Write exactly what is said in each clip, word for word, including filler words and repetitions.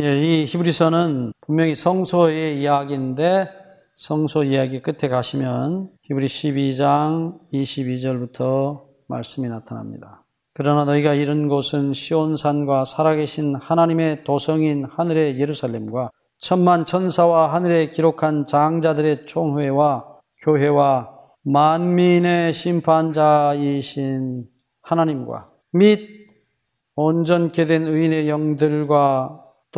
예, 이 히브리서는 분명히 성소의 이야기인데 성소 이야기 끝에 가시면 히브리 십이 장 이십이 절부터 말씀이 나타납니다. 그러나 너희가 이른 곳은 시온산과 살아계신 하나님의 도성인 하늘의 예루살렘과 천만 천사와 하늘에 기록한 장자들의 총회와 교회와 만민의 심판자이신 하나님과 및 온전케 된 의인의 영들과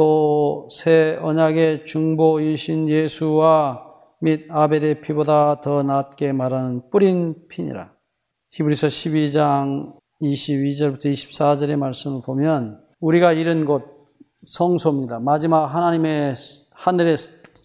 또 새 언약의 중보이신 예수와 및 아벨의 피보다 더 낫게 말하는 뿌린 피니라. 히브리서 십이 장 이십이 절부터 이십사 절의 말씀을 보면 우리가 이른 곳 성소입니다. 마지막 하나님의 하늘의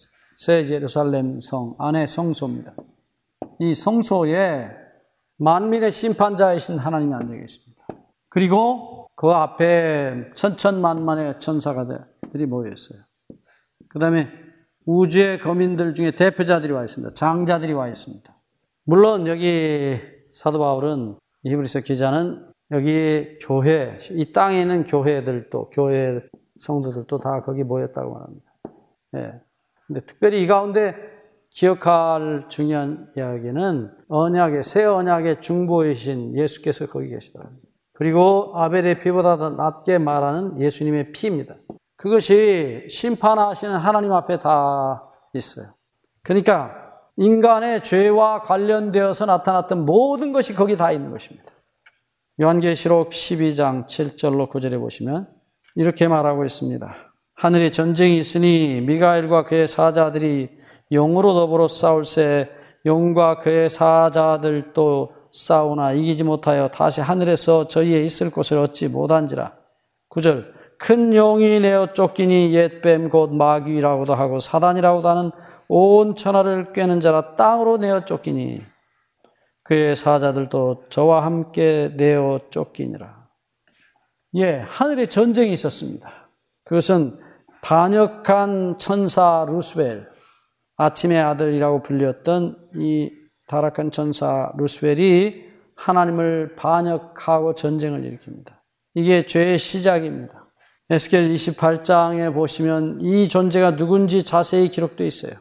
새 예루살렘 성 안에 성소입니다. 이 성소에 만민의 심판자이신 하나님이 앉아 계십니다. 그리고 그 앞에 천천만만의 천사가들이 모여 있어요. 그 다음에 우주의 거민들 중에 대표자들이 와 있습니다. 장자들이 와 있습니다. 물론 여기 사도 바울은 히브리서 기자는 여기 교회, 이 땅에 있는 교회들도, 교회 성도들도 다 거기 모였다고 말합니다. 예. 근데 특별히 이 가운데 기억할 중요한 이야기는 언약의, 새 언약의 중보이신 예수께서 거기 계시더라고요. 그리고 아벨의 피보다 더 낫게 말하는 예수님의 피입니다. 그것이 심판하시는 하나님 앞에 다 있어요. 그러니까 인간의 죄와 관련되어서 나타났던 모든 것이 거기 다 있는 것입니다. 요한계시록 십이 장 칠 절로 구 절에 보시면 이렇게 말하고 있습니다. 하늘에 전쟁이 있으니 미가엘과 그의 사자들이 용으로 더불어 싸울새 용과 그의 사자들도 싸우나 이기지 못하여 다시 하늘에서 저희의 있을 곳을 얻지 못한지라. 구 절 큰 용이 내어 쫓기니 옛뱀 곧 마귀라고도 하고 사단이라고도 하는 온 천하를 꿰는 자라 땅으로 내어 쫓기니 그의 사자들도 저와 함께 내어 쫓기니라. 예, 하늘에 전쟁이 있었습니다. 그것은 반역한 천사 루스벨, 아침의 아들이라고 불렸던 이 타락한 천사 루스벨이 하나님을 반역하고 전쟁을 일으킵니다. 이게 죄의 시작입니다. 에스겔 이십팔 장에 보시면 이 존재가 누군지 자세히 기록되어 있어요.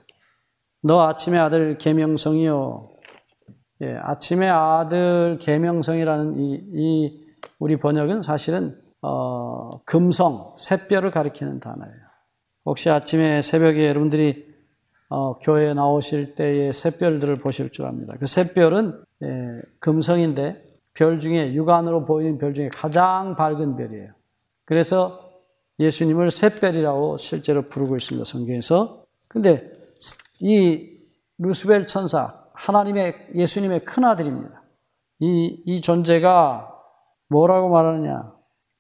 너 아침의 아들 계명성이요. 예, 아침의 아들 계명성이라는 이, 이 우리 번역은 사실은 어, 금성, 샛별을 가리키는 단어예요. 혹시 아침에 새벽에 여러분들이 어, 교회에 나오실 때의 샛별들을 보실 줄 압니다. 그 샛별은 예, 금성인데 별 중에 육안으로 보이는 별 중에 가장 밝은 별이에요. 그래서 예수님을 샛별이라고 실제로 부르고 있습니다. 성경에서. 근데 이 루스벨 천사, 하나님의 예수님의 큰아들입니다. 이, 이 존재가 뭐라고 말하느냐?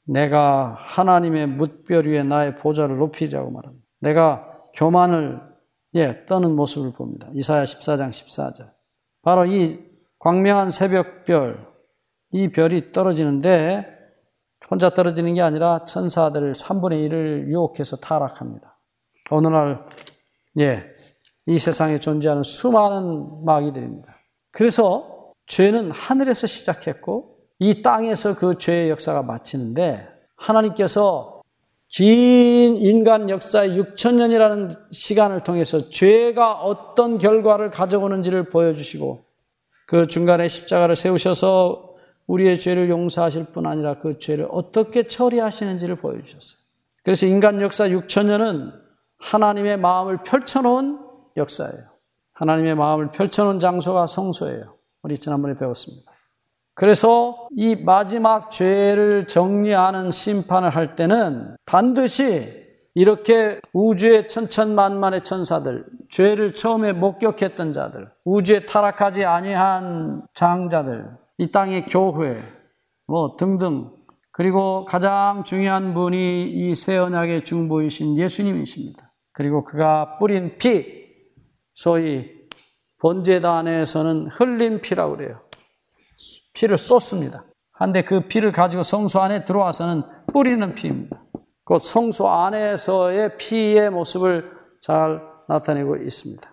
내가 하나님의 뭇별 위에 나의 보좌를 높이리라고 말합니다. 내가 교만을 예, 떠는 모습을 봅니다. 이사야 십사 장 십사 절. 바로 이 광명한 새벽별, 이 별이 떨어지는데 혼자 떨어지는 게 아니라 천사들 삼분의 일을 유혹해서 타락합니다. 어느 날, 예, 이 세상에 존재하는 수많은 마귀들입니다. 그래서 죄는 하늘에서 시작했고 이 땅에서 그 죄의 역사가 마치는데 하나님께서 긴 인간 역사의 육천 년이라는 시간을 통해서 죄가 어떤 결과를 가져오는지를 보여주시고 그 중간에 십자가를 세우셔서 우리의 죄를 용서하실 뿐 아니라 그 죄를 어떻게 처리하시는지를 보여주셨어요. 그래서 인간 역사 육천 년은 하나님의 마음을 펼쳐놓은 역사예요. 하나님의 마음을 펼쳐놓은 장소가 성소예요. 우리 지난번에 배웠습니다. 그래서 이 마지막 죄를 정리하는 심판을 할 때는 반드시 이렇게 우주의 천천만만의 천사들, 죄를 처음에 목격했던 자들, 우주에 타락하지 아니한 장자들, 이 땅의 교회, 뭐 등등, 그리고 가장 중요한 분이 이 새 언약의 중보이신 예수님이십니다. 그리고 그가 뿌린 피, 소위 번제단에서는 흘린 피라고 그래요. 피를 쏟습니다. 한데 그 피를 가지고 성소 안에 들어와서는 뿌리는 피입니다. 곧 성소 안에서의 피의 모습을 잘 나타내고 있습니다.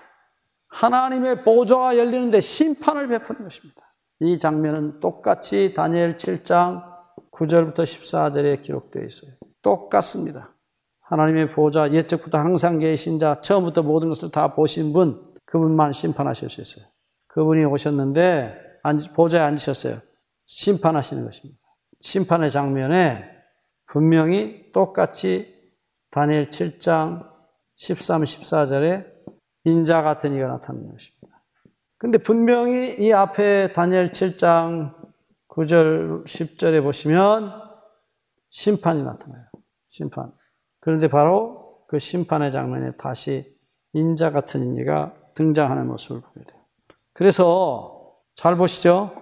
하나님의 보좌가 열리는데 심판을 베푸는 것입니다. 이 장면은 똑같이 다니엘 칠 장 구 절부터 십사 절에 기록되어 있어요. 똑같습니다. 하나님의 보좌, 옛적부터 항상 계신 자, 처음부터 모든 것을 다 보신 분, 그분만 심판하실 수 있어요. 그분이 오셨는데 보좌에 앉으셨어요. 심판하시는 것입니다. 심판의 장면에 분명히 똑같이 다니엘 칠 장 십삼, 십사 절에 인자 같은 이가 나타나는 것입니다. 근데 분명히 이 앞에 다니엘 칠 장 구 절, 십 절에 보시면 심판이 나타나요. 심판. 그런데 바로 그 심판의 장면에 다시 인자 같은 이가 등장하는 모습을 보게 돼요. 그래서 잘 보시죠.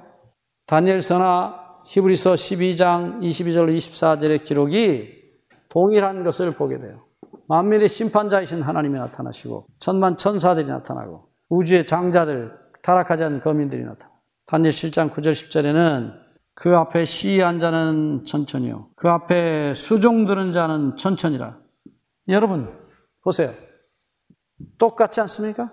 다니엘서나 히브리서 십이 장 이십이 절로 이십사 절의 기록이 동일한 것을 보게 돼요. 만민의 심판자이신 하나님이 나타나시고 천만 천사들이 나타나고 우주의 장자들, 타락하지 않은 거민들이 나타나고 다니엘 칠 장 구 절 십 절에는 그 앞에 시위한 자는 천천히요 그 앞에 수종 드는 자는 천천히라. 여러분 보세요. 똑같지 않습니까?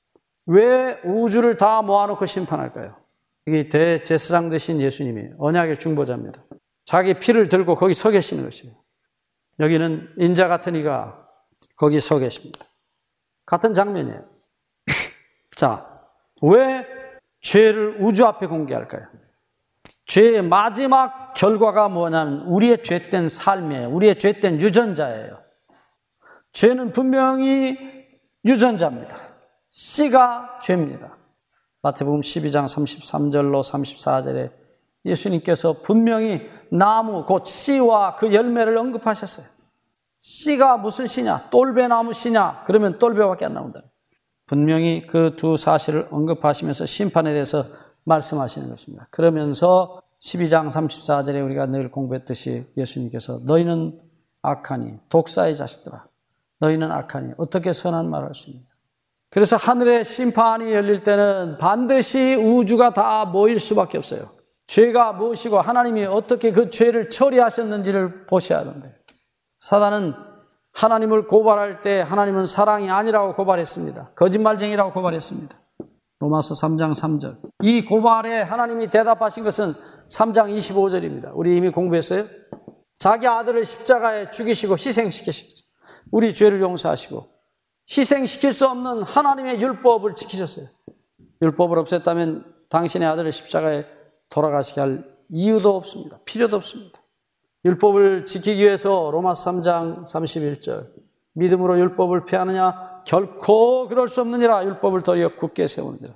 왜 우주를 다 모아놓고 심판할까요? 이게 대제사장 되신 예수님이 언약의 중보자입니다. 자기 피를 들고 거기 서 계시는 것이에요. 여기는 인자 같은 이가 거기 서 계십니다. 같은 장면이에요. 자, 왜 죄를 우주 앞에 공개할까요? 죄의 마지막 결과가 뭐냐면 우리의 죄된 삶이에요. 우리의 죄된 유전자예요. 죄는 분명히 유전자입니다. 씨가 죄입니다. 마태복음 십이 장 삼십삼 절로 삼십사 절에 예수님께서 분명히 나무 곧 씨와 그 열매를 언급하셨어요. 씨가 무슨 씨냐? 똘배나무 씨냐? 그러면 똘배밖에 안 나온다. 분명히 그 두 사실을 언급하시면서 심판에 대해서 말씀하시는 것입니다. 그러면서 십이 장 삼십사 절에 우리가 늘 공부했듯이 예수님께서 너희는 악하니 독사의 자식들아 너희는 악하니 어떻게 선한 말을 할 수 있느냐. 그래서 하늘의 심판이 열릴 때는 반드시 우주가 다 모일 수밖에 없어요. 죄가 무엇이고 하나님이 어떻게 그 죄를 처리하셨는지를 보셔야 하는데 사단은 하나님을 고발할 때 하나님은 사랑이 아니라고 고발했습니다. 거짓말쟁이라고 고발했습니다. 로마서 삼 장 삼 절. 이 고발에 하나님이 대답하신 것은 삼 장 이십오 절입니다. 우리 이미 공부했어요? 자기 아들을 십자가에 죽이시고 희생시키시죠. 우리 죄를 용서하시고 희생시킬 수 없는 하나님의 율법을 지키셨어요. 율법을 없앴다면 당신의 아들을 십자가에 돌아가시게 할 이유도 없습니다. 필요도 없습니다. 율법을 지키기 위해서 로마서 삼 장 삼십일 절 믿음으로 율법을 피하느냐? 결코 그럴 수 없느니라. 율법을 도리어 굳게 세우느니라.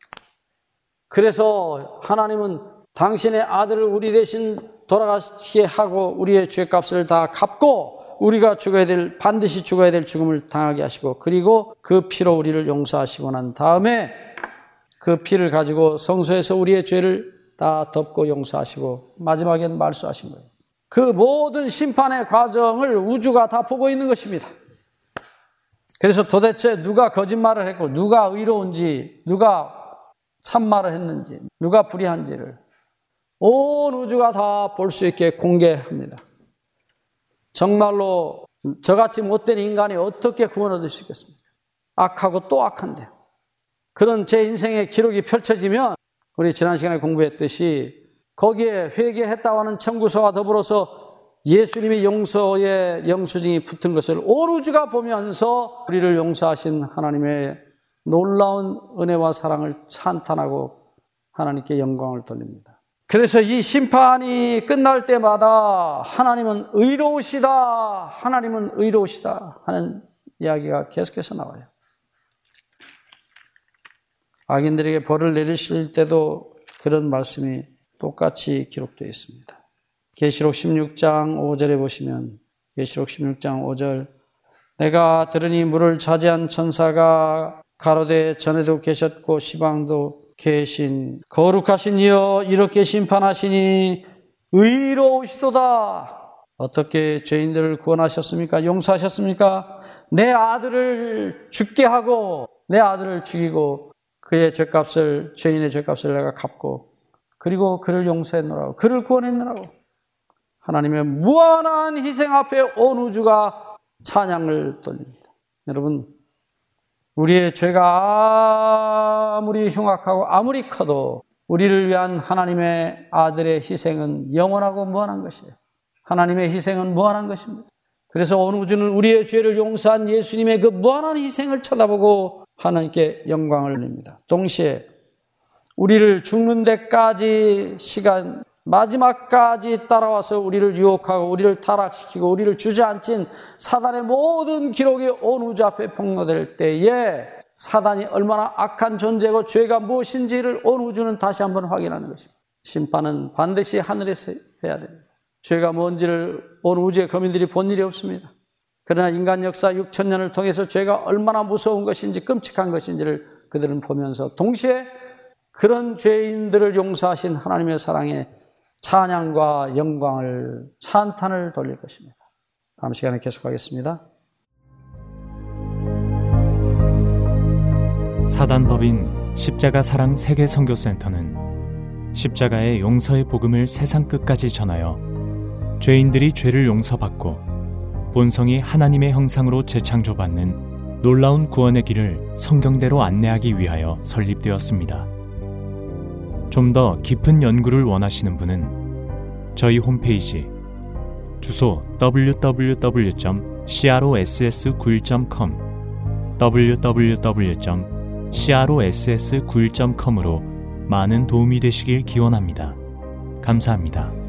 그래서 하나님은 당신의 아들을 우리 대신 돌아가시게 하고 우리의 죄값을 다 갚고 우리가 죽어야 될 반드시 죽어야 될 죽음을 당하게 하시고 그리고 그 피로 우리를 용서하시고 난 다음에 그 피를 가지고 성소에서 우리의 죄를 다 덮고 용서하시고 마지막엔 말소하신 거예요. 그 모든 심판의 과정을 우주가 다 보고 있는 것입니다. 그래서 도대체 누가 거짓말을 했고 누가 의로운지 누가 참말을 했는지 누가 불의한지를 온 우주가 다 볼 수 있게 공개합니다. 정말로 저같이 못된 인간이 어떻게 구원 얻을 수 있겠습니까? 악하고 또 악한데 그런 제 인생의 기록이 펼쳐지면 우리 지난 시간에 공부했듯이 거기에 회개했다고 하는 청구서와 더불어서 예수님이 용서의 영수증이 붙은 것을 온 우주가 보면서 우리를 용서하신 하나님의 놀라운 은혜와 사랑을 찬탄하고 하나님께 영광을 돌립니다. 그래서 이 심판이 끝날 때마다 하나님은 의로우시다, 하나님은 의로우시다 하는 이야기가 계속해서 나와요. 악인들에게 벌을 내리실 때도 그런 말씀이 똑같이 기록되어 있습니다. 계시록 십육 장 오 절에 보시면 계시록 십육 장 오 절 내가 들으니 물을 차지한 천사가 가로되 전에도 계셨고 시방도 계신 거룩하신 이여 이렇게 심판하시니 의로우시도다. 어떻게 죄인들을 구원하셨습니까? 용서하셨습니까? 내 아들을 죽게 하고 내 아들을 죽이고 그의 죄값을 죄인의 죄값을 내가 갚고 그리고 그를 용서했노라고 그를 구원했노라고 하나님의 무한한 희생 앞에 온 우주가 찬양을 돌립니다. 여러분 우리의 죄가 아무리 흉악하고 아무리 커도 우리를 위한 하나님의 아들의 희생은 영원하고 무한한 것이에요. 하나님의 희생은 무한한 것입니다. 그래서 온 우주는 우리의 죄를 용서한 예수님의 그 무한한 희생을 쳐다보고 하나님께 영광을 돌립니다. 동시에 우리를 죽는 데까지 시간 마지막까지 따라와서 우리를 유혹하고 우리를 타락시키고 우리를 주저앉힌 사단의 모든 기록이 온 우주 앞에 폭로될 때에 사단이 얼마나 악한 존재고 죄가 무엇인지를 온 우주는 다시 한번 확인하는 것입니다. 심판은 반드시 하늘에서 해야 됩니다. 죄가 뭔지를 온 우주의 거민들이 본 일이 없습니다. 그러나 인간 역사 육천 년을 통해서 죄가 얼마나 무서운 것인지 끔찍한 것인지를 그들은 보면서 동시에 그런 죄인들을 용서하신 하나님의 사랑에 찬양과 영광을 찬탄을 돌릴 것입니다. 다음 시간에 계속하겠습니다. 사단법인 십자가 사랑 세계 선교센터는 십자가의 용서의 복음을 세상 끝까지 전하여 죄인들이 죄를 용서받고 본성이 하나님의 형상으로 재창조받는 놀라운 구원의 길을 성경대로 안내하기 위하여 설립되었습니다. 좀 더 깊은 연구를 원하시는 분은 저희 홈페이지 주소 더블유 더블유 더블유 점 크로스 구십일 점 컴 더블유 더블유 더블유 점 크로스 구십일 점 컴으로 많은 도움이 되시길 기원합니다. 감사합니다.